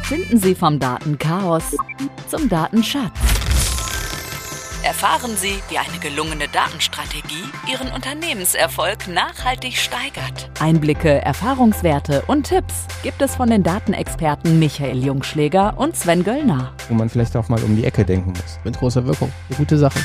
Finden Sie vom Datenchaos zum Datenschatz. Erfahren Sie, wie eine gelungene Datenstrategie Ihren Unternehmenserfolg nachhaltig steigert. Einblicke, Erfahrungswerte und Tipps gibt es von den Datenexperten Michael Jungschläger und Sven Göllner. Wo man vielleicht auch mal um die Ecke denken muss. Mit großer Wirkung. Eine gute Sache.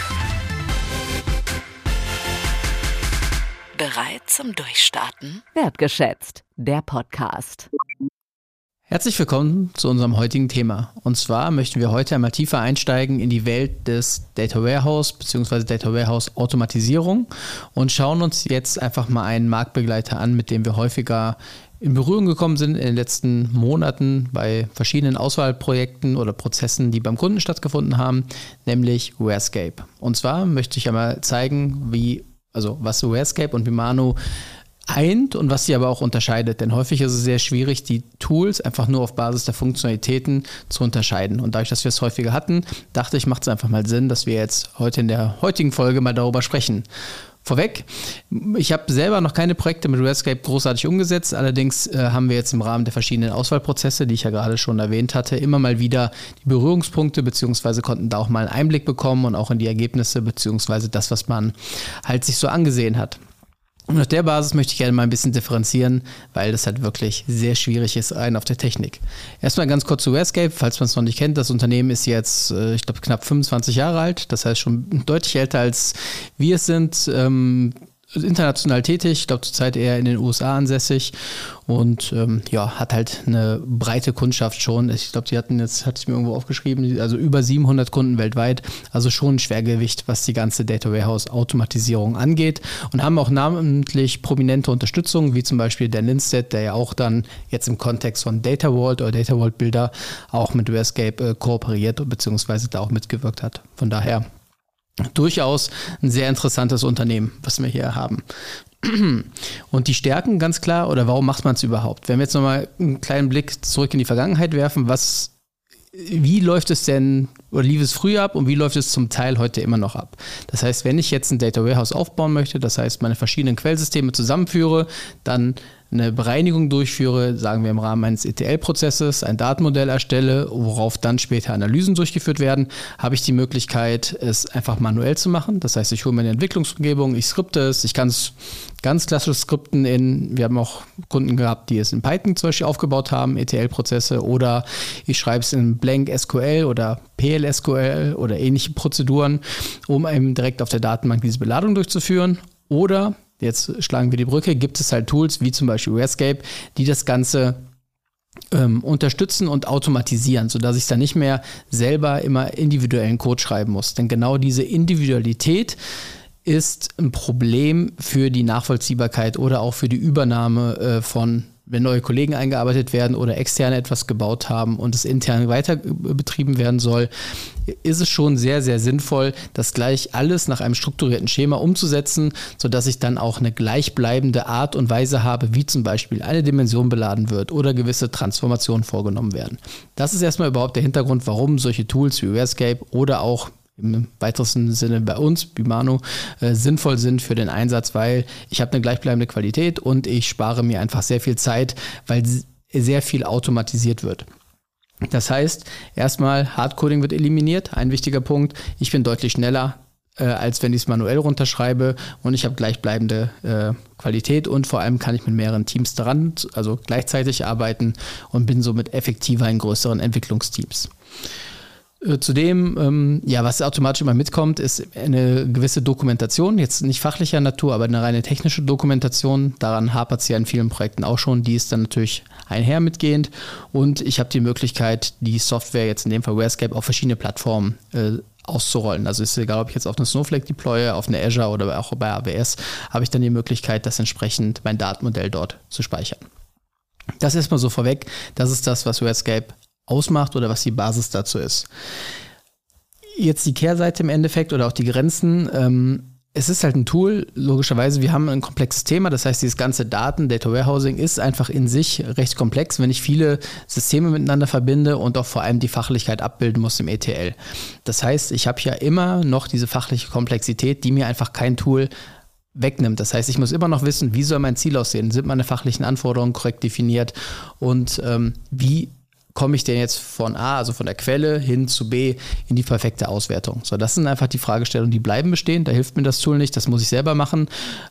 Bereit zum Durchstarten? Wertgeschätzt, der Podcast. Herzlich willkommen zu unserem heutigen Thema. Und zwar möchten wir heute einmal tiefer einsteigen in die Welt des Data Warehouse bzw. Data Warehouse Automatisierung und schauen uns jetzt einfach mal einen Marktbegleiter an, mit dem wir häufiger in Berührung gekommen sind in den letzten Monaten bei verschiedenen Auswahlprojekten oder Prozessen, die beim Kunden stattgefunden haben, nämlich Warescape. Und zwar möchte ich einmal zeigen, was Warescape und Vimano eint und was sie aber auch unterscheidet. Denn häufig ist es sehr schwierig, die Tools einfach nur auf Basis der Funktionalitäten zu unterscheiden. Und dadurch, dass wir es häufiger hatten, dachte ich, macht es einfach mal Sinn, dass wir jetzt heute in der heutigen Folge mal darüber sprechen. Vorweg, ich habe selber noch keine Projekte mit Warescape großartig umgesetzt, allerdings haben wir jetzt im Rahmen der verschiedenen Auswahlprozesse, die ich ja gerade schon erwähnt hatte, immer mal wieder die Berührungspunkte beziehungsweise konnten da auch mal einen Einblick bekommen und auch in die Ergebnisse beziehungsweise das, was man halt sich so angesehen hat. Und auf der Basis möchte ich gerne mal ein bisschen differenzieren, weil das halt wirklich sehr schwierig ist, rein auf der Technik. Erstmal ganz kurz zu Warescape, falls man es noch nicht kennt. Das Unternehmen ist jetzt, ich glaube, knapp 25 Jahre alt. Das heißt schon deutlich älter als wir es sind. International tätig, ich glaube zurzeit eher in den USA ansässig und hat halt eine breite Kundschaft schon. Ich glaube, die hatten jetzt, hatte ich mir irgendwo aufgeschrieben, also über 700 Kunden weltweit, also schon ein Schwergewicht, was die ganze Data Warehouse Automatisierung angeht und haben auch namentlich prominente Unterstützung, wie zum Beispiel der Lindstedt, der ja auch dann jetzt im Kontext von Data Vault oder Data Vault Builder auch mit Warescape kooperiert bzw. da auch mitgewirkt hat. Von daher durchaus ein sehr interessantes Unternehmen, was wir hier haben. Und die Stärken ganz klar, oder warum macht man es überhaupt? Wenn wir jetzt nochmal einen kleinen Blick zurück in die Vergangenheit werfen, wie läuft es denn, oder lief es früher ab und wie läuft es zum Teil heute immer noch ab? Das heißt, wenn ich jetzt ein Data Warehouse aufbauen möchte, das heißt, meine verschiedenen Quellsysteme zusammenführe, dann eine Bereinigung durchführe, sagen wir im Rahmen eines ETL-Prozesses, ein Datenmodell erstelle, worauf dann später Analysen durchgeführt werden, habe ich die Möglichkeit, es einfach manuell zu machen. Das heißt, ich hole mir eine Entwicklungsumgebung, ich skripte es, ich kann es ganz klassisch skripten wir haben auch Kunden gehabt, die es in Python zum Beispiel aufgebaut haben, ETL-Prozesse, oder ich schreibe es in Blank SQL oder PL-SQL oder ähnliche Prozeduren, um eben direkt auf der Datenbank diese Beladung durchzuführen. Oder jetzt schlagen wir die Brücke, gibt es halt Tools wie zum Beispiel Warescape, die das Ganze unterstützen und automatisieren, sodass ich dann nicht mehr selber immer individuellen Code schreiben muss. Denn genau diese Individualität ist ein Problem für die Nachvollziehbarkeit oder auch für die Übernahme wenn neue Kollegen eingearbeitet werden oder externe etwas gebaut haben und es intern weiter betrieben werden soll, ist es schon sehr, sehr sinnvoll, das gleich alles nach einem strukturierten Schema umzusetzen, sodass ich dann auch eine gleichbleibende Art und Weise habe, wie zum Beispiel eine Dimension beladen wird oder gewisse Transformationen vorgenommen werden. Das ist erstmal überhaupt der Hintergrund, warum solche Tools wie Warescape oder auch im weitesten Sinne bei uns, Vimano, sinnvoll sind für den Einsatz, weil ich habe eine gleichbleibende Qualität und ich spare mir einfach sehr viel Zeit, weil sehr viel automatisiert wird. Das heißt, erstmal Hardcoding wird eliminiert, ein wichtiger Punkt. Ich bin deutlich schneller, als wenn ich es manuell runterschreibe und ich habe gleichbleibende Qualität und vor allem kann ich mit mehreren Teams daran, also gleichzeitig arbeiten und bin somit effektiver in größeren Entwicklungsteams. Zudem, was automatisch immer mitkommt, ist eine gewisse Dokumentation, jetzt nicht fachlicher Natur, aber eine reine technische Dokumentation. Daran hapert es ja in vielen Projekten auch schon, die ist dann natürlich einher mitgehend. Und ich habe die Möglichkeit, die Software, jetzt in dem Fall Warescape, auf verschiedene Plattformen auszurollen. Also ist egal, ob ich jetzt auf eine Snowflake deploye, auf eine Azure oder auch bei AWS, habe ich dann die Möglichkeit, das entsprechend mein Datenmodell dort zu speichern. Das erstmal so vorweg, das ist das, was Warescape ausmacht oder was die Basis dazu ist. Jetzt die Kehrseite im Endeffekt oder auch die Grenzen. Es ist halt ein Tool, logischerweise, wir haben ein komplexes Thema, das heißt, dieses ganze Data Warehousing ist einfach in sich recht komplex, wenn ich viele Systeme miteinander verbinde und auch vor allem die Fachlichkeit abbilden muss im ETL. Das heißt, ich habe ja immer noch diese fachliche Komplexität, die mir einfach kein Tool wegnimmt. Das heißt, ich muss immer noch wissen, wie soll mein Ziel aussehen? Sind meine fachlichen Anforderungen korrekt definiert und wie komme ich denn jetzt von A, also von der Quelle, hin zu B in die perfekte Auswertung? So, das sind einfach die Fragestellungen, die bleiben bestehen. Da hilft mir das Tool nicht, das muss ich selber machen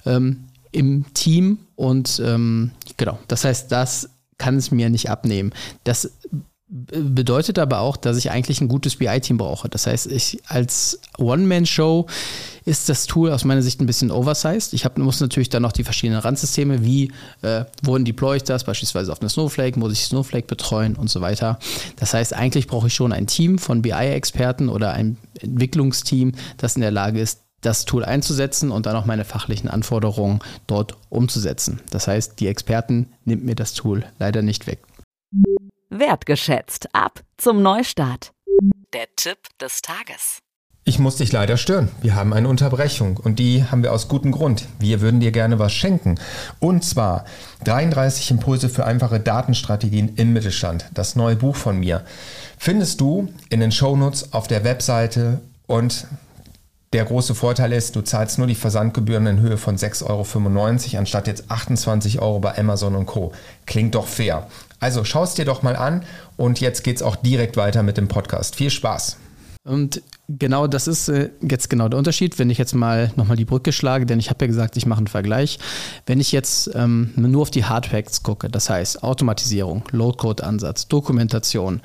im Team. Und genau, das heißt, das kann es mir nicht abnehmen. Das bedeutet aber auch, dass ich eigentlich ein gutes BI-Team brauche. Das heißt, ich als One-Man-Show ist das Tool aus meiner Sicht ein bisschen oversized. Ich muss natürlich dann noch die verschiedenen Randsysteme, wie wohin deploy ich das, beispielsweise auf eine Snowflake, muss ich Snowflake betreuen und so weiter. Das heißt, eigentlich brauche ich schon ein Team von BI-Experten oder ein Entwicklungsteam, das in der Lage ist, das Tool einzusetzen und dann auch meine fachlichen Anforderungen dort umzusetzen. Das heißt, die Experten nimmt mir das Tool leider nicht weg. Wertgeschätzt. Ab zum Neustart. Der Tipp des Tages. Ich muss dich leider stören. Wir haben eine Unterbrechung und die haben wir aus gutem Grund. Wir würden dir gerne was schenken. Und zwar 33 Impulse für einfache Datenstrategien im Mittelstand. Das neue Buch von mir findest du in den Shownotes auf der Webseite und der große Vorteil ist, du zahlst nur die Versandgebühren in Höhe von 6,95 € anstatt jetzt 28 € bei Amazon und Co. Klingt doch fair. Also schau es dir doch mal an und jetzt geht's auch direkt weiter mit dem Podcast. Viel Spaß! Und genau das ist jetzt genau der Unterschied, wenn ich jetzt mal nochmal die Brücke schlage, denn ich habe ja gesagt, ich mache einen Vergleich. Wenn ich jetzt nur auf die Hard Facts gucke, das heißt Automatisierung, Low-Code-Ansatz, Dokumentation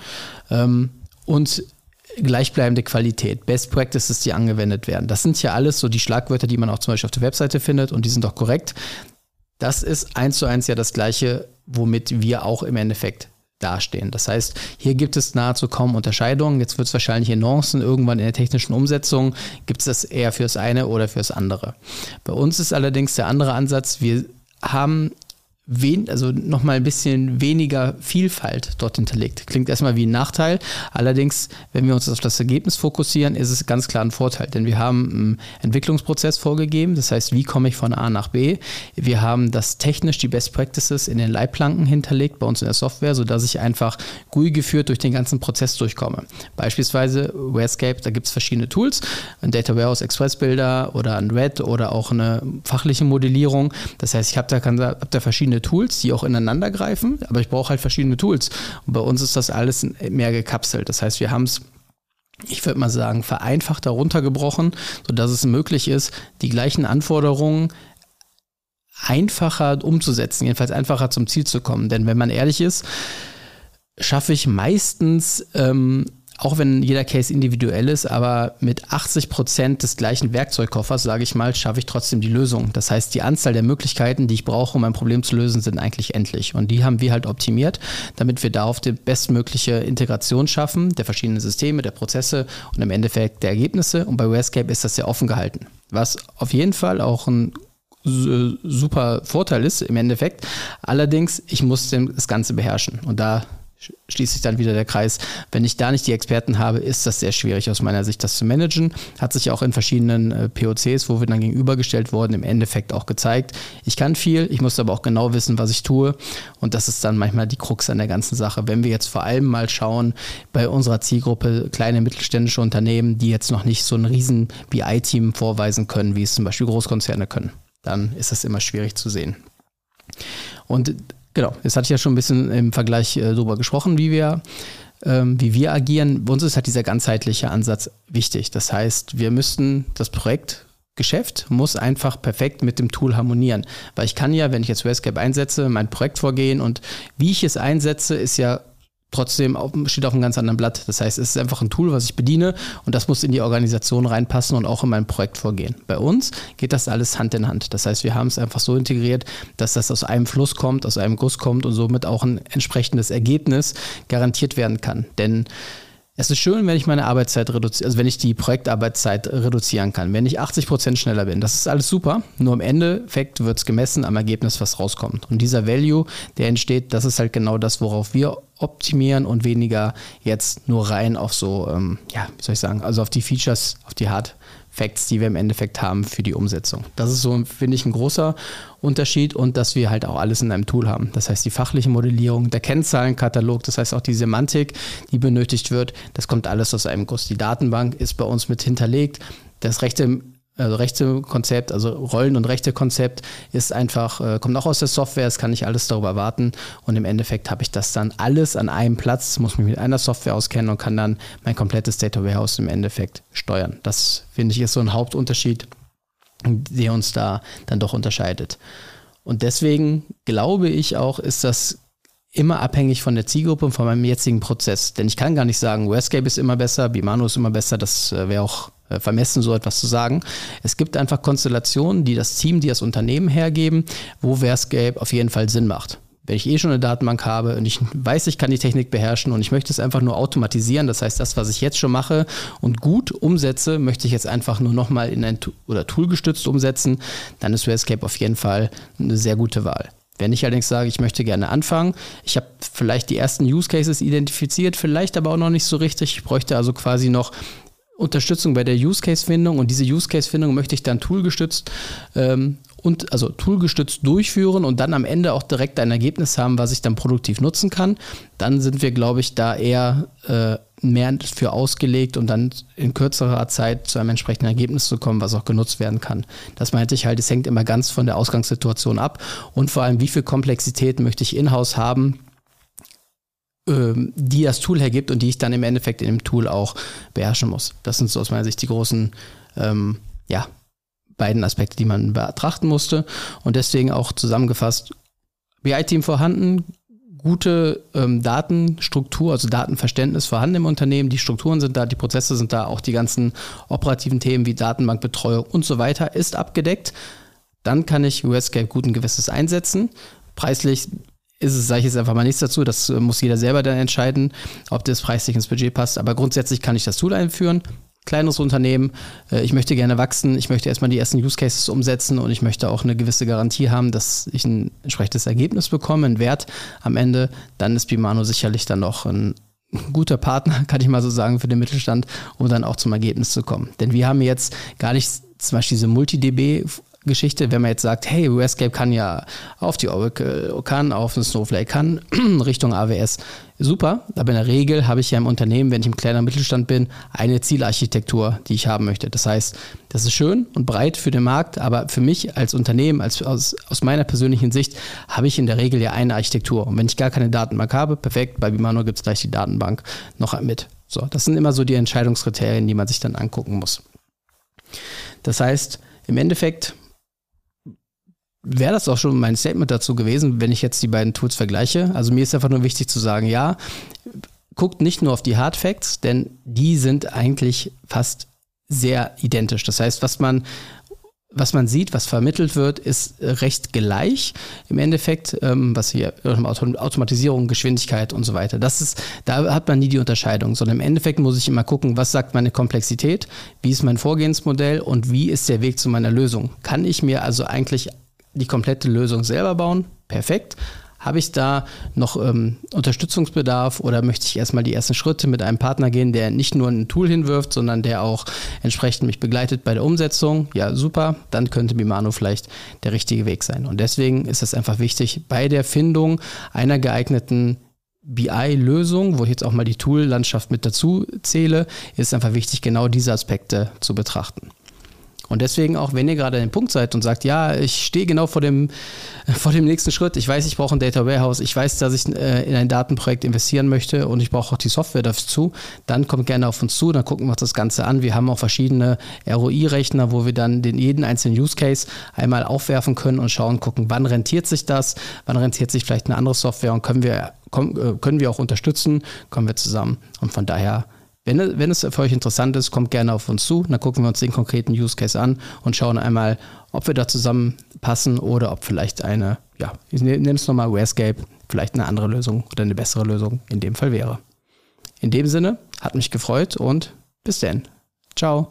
und gleichbleibende Qualität, Best Practices, die angewendet werden. Das sind ja alles so die Schlagwörter, die man auch zum Beispiel auf der Webseite findet und die sind auch korrekt. Das ist 1:1 ja das Gleiche, womit wir auch im Endeffekt dastehen. Das heißt, hier gibt es nahezu kaum Unterscheidungen. Jetzt wird es wahrscheinlich in Nuancen irgendwann in der technischen Umsetzung, gibt es das eher fürs eine oder fürs andere. Bei uns ist allerdings der andere Ansatz, wir haben nochmal ein bisschen weniger Vielfalt dort hinterlegt. Klingt erstmal wie ein Nachteil, allerdings, wenn wir uns auf das Ergebnis fokussieren, ist es ganz klar ein Vorteil, denn wir haben einen Entwicklungsprozess vorgegeben, das heißt, wie komme ich von A nach B? Wir haben das technisch die Best Practices in den Leitplanken hinterlegt bei uns in der Software, sodass ich einfach GUI geführt durch den ganzen Prozess durchkomme. Beispielsweise Warescape, da gibt es verschiedene Tools, ein Data Warehouse Express Builder oder ein RED oder auch eine fachliche Modellierung. Das heißt, ich habe da verschiedene Tools, die auch ineinander greifen, aber ich brauche halt verschiedene Tools. Und bei uns ist das alles mehr gekapselt. Das heißt, wir haben es, ich würde mal sagen, vereinfacht heruntergebrochen, sodass es möglich ist, die gleichen Anforderungen einfacher umzusetzen, jedenfalls einfacher zum Ziel zu kommen. Denn wenn man ehrlich ist, schaffe ich meistens, auch wenn jeder Case individuell ist, aber mit 80% des gleichen Werkzeugkoffers, sage ich mal, schaffe ich trotzdem die Lösung. Das heißt, die Anzahl der Möglichkeiten, die ich brauche, um ein Problem zu lösen, sind eigentlich endlich. Und die haben wir halt optimiert, damit wir darauf die bestmögliche Integration schaffen, der verschiedenen Systeme, der Prozesse und im Endeffekt der Ergebnisse. Und bei Warescape ist das sehr offen gehalten. Was auf jeden Fall auch ein super Vorteil ist im Endeffekt. Allerdings, ich muss das Ganze beherrschen. Und da schließt sich dann wieder der Kreis. Wenn ich da nicht die Experten habe, ist das sehr schwierig aus meiner Sicht, das zu managen. Hat sich auch in verschiedenen POCs, wo wir dann gegenübergestellt wurden, im Endeffekt auch gezeigt. Ich kann viel, ich muss aber auch genau wissen, was ich tue. Und das ist dann manchmal die Krux an der ganzen Sache. Wenn wir jetzt vor allem mal schauen, bei unserer Zielgruppe kleine mittelständische Unternehmen, die jetzt noch nicht so ein riesen BI-Team vorweisen können, wie es zum Beispiel Großkonzerne können, dann ist das immer schwierig zu sehen. Und genau, jetzt hatte ich ja schon ein bisschen im Vergleich darüber gesprochen, wie wir agieren. Bei uns ist halt dieser ganzheitliche Ansatz wichtig. Das heißt, wir müssten das Projektgeschäft muss einfach perfekt mit dem Tool harmonieren. Weil ich kann ja, wenn ich jetzt Warescape einsetze, mein Projekt vorgehen und wie ich es einsetze, ist ja trotzdem steht auf einem ganz anderen Blatt. Das heißt, es ist einfach ein Tool, was ich bediene und das muss in die Organisation reinpassen und auch in mein Projekt vorgehen. Bei uns geht das alles Hand in Hand. Das heißt, wir haben es einfach so integriert, dass das aus einem Fluss kommt, aus einem Guss kommt und somit auch ein entsprechendes Ergebnis garantiert werden kann. Denn es ist schön, wenn ich meine Arbeitszeit reduziere, also wenn ich die Projektarbeitszeit reduzieren kann, wenn ich 80% schneller bin. Das ist alles super, nur im Endeffekt wird es gemessen am Ergebnis, was rauskommt. Und dieser Value, der entsteht, das ist halt genau das, worauf wir optimieren und weniger jetzt nur rein auf so, also auf die Features, auf die Hard Facts, die wir im Endeffekt haben für die Umsetzung. Das ist so, finde ich, ein großer Unterschied und dass wir halt auch alles in einem Tool haben. Das heißt, die fachliche Modellierung, der Kennzahlenkatalog, das heißt auch die Semantik, die benötigt wird, das kommt alles aus einem Guss. Die Datenbank ist bei uns mit hinterlegt. Das rechte also Rechte-Konzept, also Rollen- und Rechte-Konzept ist einfach, kommt auch aus der Software, es kann nicht alles darüber warten und im Endeffekt habe ich das dann alles an einem Platz, muss mich mit einer Software auskennen und kann dann mein komplettes Data Warehouse im Endeffekt steuern. Das finde ich ist so ein Hauptunterschied, der uns da dann doch unterscheidet. Und deswegen glaube ich auch, ist das immer abhängig von der Zielgruppe und von meinem jetzigen Prozess. Denn ich kann gar nicht sagen, Wordscape ist immer besser, Bimano ist immer besser, das wäre auch vermessen, so etwas zu sagen. Es gibt einfach Konstellationen, die das Team, die das Unternehmen hergeben, wo Wordscape auf jeden Fall Sinn macht. Wenn ich schon eine Datenbank habe und ich weiß, ich kann die Technik beherrschen und ich möchte es einfach nur automatisieren, das heißt, das, was ich jetzt schon mache und gut umsetze, möchte ich jetzt einfach nur nochmal in ein Tool gestützt umsetzen, dann ist Wordscape auf jeden Fall eine sehr gute Wahl. Wenn ich allerdings sage, ich möchte gerne anfangen, ich habe vielleicht die ersten Use Cases identifiziert, vielleicht aber auch noch nicht so richtig, ich bräuchte also quasi noch Unterstützung bei der Use-Case-Findung und diese Use-Case-Findung möchte ich dann toolgestützt toolgestützt durchführen und dann am Ende auch direkt ein Ergebnis haben, was ich dann produktiv nutzen kann. Dann sind wir, glaube ich, da eher mehr für ausgelegt und dann in kürzerer Zeit zu einem entsprechenden Ergebnis zu kommen, was auch genutzt werden kann. Das meinte ich halt, es hängt immer ganz von der Ausgangssituation ab und vor allem, wie viel Komplexität möchte ich in-house haben, die das Tool hergibt und die ich dann im Endeffekt in dem Tool auch beherrschen muss. Das sind so aus meiner Sicht die großen beiden Aspekte, die man betrachten musste. Und deswegen auch zusammengefasst, BI-Team vorhanden, gute Datenstruktur, also Datenverständnis vorhanden im Unternehmen, die Strukturen sind da, die Prozesse sind da, auch die ganzen operativen Themen wie Datenbankbetreuung und so weiter ist abgedeckt. Dann kann ich Wordscape guten Gewissens einsetzen. Preislich sage ich jetzt einfach mal nichts dazu, das muss jeder selber dann entscheiden, ob das preislich ins Budget passt, aber grundsätzlich kann ich das Tool einführen. Kleineres Unternehmen, ich möchte gerne wachsen, ich möchte erstmal die ersten Use Cases umsetzen und ich möchte auch eine gewisse Garantie haben, dass ich ein entsprechendes Ergebnis bekomme, einen Wert am Ende, dann ist Bimano sicherlich dann noch ein guter Partner, kann ich mal so sagen, für den Mittelstand, um dann auch zum Ergebnis zu kommen. Denn wir haben jetzt gar nicht zum Beispiel diese Multi-DB-Geschichte, wenn man jetzt sagt, hey, Wordscape kann ja auf die Oracle, kann auf den Snowflake, kann Richtung AWS. Super, aber in der Regel habe ich ja im Unternehmen, wenn ich im kleinen Mittelstand bin, eine Zielarchitektur, die ich haben möchte. Das heißt, das ist schön und breit für den Markt, aber für mich als Unternehmen, aus meiner persönlichen Sicht, habe ich in der Regel ja eine Architektur. Und wenn ich gar keine Datenbank habe, perfekt, bei Bimano gibt es gleich die Datenbank noch mit. So, das sind immer so die Entscheidungskriterien, die man sich dann angucken muss. Das heißt, im Endeffekt wäre das auch schon mein Statement dazu gewesen, wenn ich jetzt die beiden Tools vergleiche. Also mir ist einfach nur wichtig zu sagen, ja, guckt nicht nur auf die Hard Facts, denn die sind eigentlich fast sehr identisch. Das heißt, was man sieht, was vermittelt wird, ist recht gleich im Endeffekt, was hier Automatisierung, Geschwindigkeit und so weiter. Da hat man nie die Unterscheidung, sondern im Endeffekt muss ich immer gucken, was sagt meine Komplexität, wie ist mein Vorgehensmodell und wie ist der Weg zu meiner Lösung. Kann ich mir also eigentlich die komplette Lösung selber bauen? Perfekt. Habe ich da noch Unterstützungsbedarf oder möchte ich erstmal die ersten Schritte mit einem Partner gehen, der nicht nur ein Tool hinwirft, sondern der auch entsprechend mich begleitet bei der Umsetzung? Ja, super. Dann könnte Bimano vielleicht der richtige Weg sein. Und deswegen ist es einfach wichtig, bei der Findung einer geeigneten BI-Lösung, wo ich jetzt auch mal die Tool-Landschaft mit dazu zähle, ist es einfach wichtig, genau diese Aspekte zu betrachten. Und deswegen auch, wenn ihr gerade an dem Punkt seid und sagt, ja, ich stehe genau vor dem nächsten Schritt, ich weiß, ich brauche ein Data Warehouse, ich weiß, dass ich in ein Datenprojekt investieren möchte und ich brauche auch die Software dazu, dann kommt gerne auf uns zu, dann gucken wir uns das Ganze an. Wir haben auch verschiedene ROI-Rechner, wo wir dann jeden einzelnen Use Case einmal aufwerfen können und gucken, wann rentiert sich das, wann rentiert sich vielleicht eine andere Software und können wir auch unterstützen, kommen wir zusammen. Und von daher, wenn es für euch interessant ist, kommt gerne auf uns zu. Dann gucken wir uns den konkreten Use Case an und schauen einmal, ob wir da zusammenpassen oder ob vielleicht ich nenne es nochmal Wordscape, vielleicht eine andere Lösung oder eine bessere Lösung in dem Fall wäre. In dem Sinne, hat mich gefreut und bis dann. Ciao.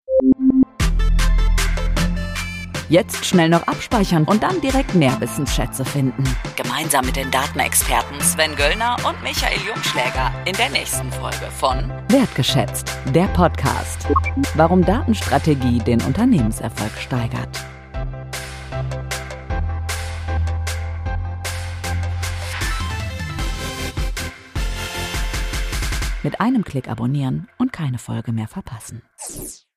Jetzt schnell noch abspeichern und dann direkt mehr Wissensschätze finden. Gemeinsam mit den Datenexperten Sven Göllner und Michael Jungschläger in der nächsten Folge von Wertgeschätzt, der Podcast. Warum Datenstrategie den Unternehmenserfolg steigert. Mit einem Klick abonnieren und keine Folge mehr verpassen.